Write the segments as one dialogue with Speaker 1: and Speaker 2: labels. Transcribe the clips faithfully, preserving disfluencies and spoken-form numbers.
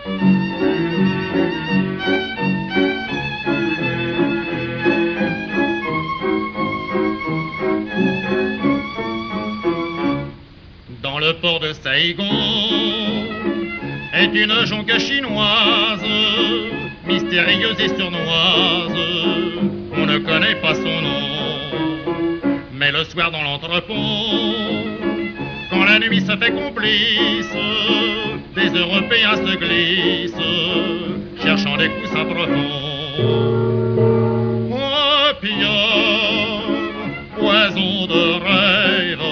Speaker 1: Dans le port de Saïgon est une jonque chinoise, mystérieuse et sournoise, on ne connaît pas son nom. Mais le soir dans l'entrepont, quand la nuit se fait complice, des Européens se glissent, cherchant des coussins profonds. Opium, poison de rêve,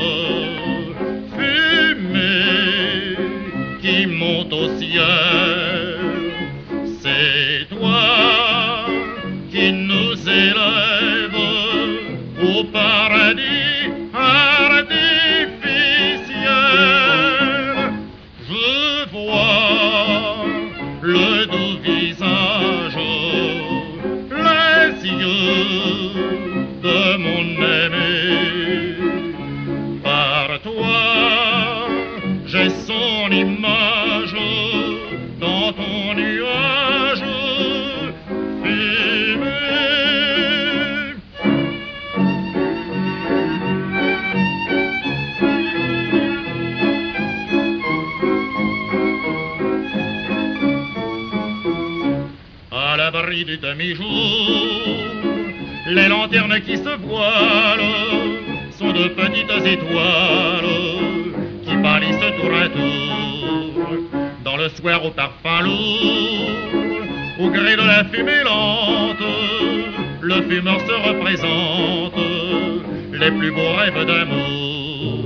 Speaker 1: fumée qui monte au ciel, c'est toi qui nous élève au paradis artificiel. Je vois le doux visage, les yeux de mon aimé. Par toi, j'ai son image dans ton nuage fumé. À l'abri du demi-jour, les lanternes qui se voilent sont de petites étoiles qui pâlissent tour à tour. Dans le soir au parfum lourd, au gré de la fumée lente, le fumeur se représente les plus beaux rêves d'amour.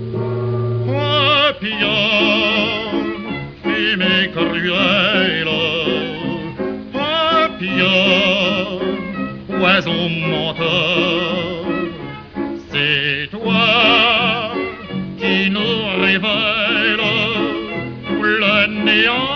Speaker 1: Opium, fumée cruelle, opium, poison menteur, c'est toi qui nous révèle tout le néant